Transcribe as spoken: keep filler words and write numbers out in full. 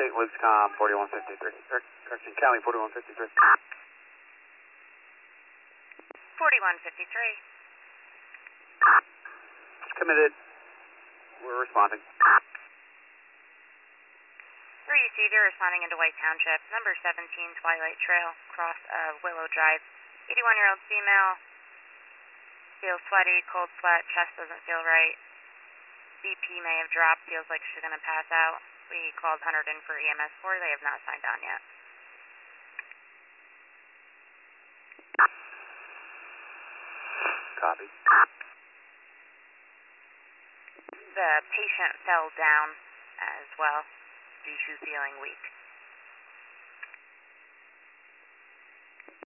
Saint Luke's Com forty-one fifty-three. Or, correction, Cali forty-one fifty-three. forty-one fifty-three. Committed. We're responding. Received, you're responding into White Township, number seventeen Twilight Trail, cross of Willow Drive. eighty-one-year-old female, feels sweaty, cold sweat, chest doesn't feel right. B P may have dropped, feels like she's going to pass out. We called Hunterdon for E M S four, they have not signed on yet. Copy. The patient fell down as well due to feeling weak.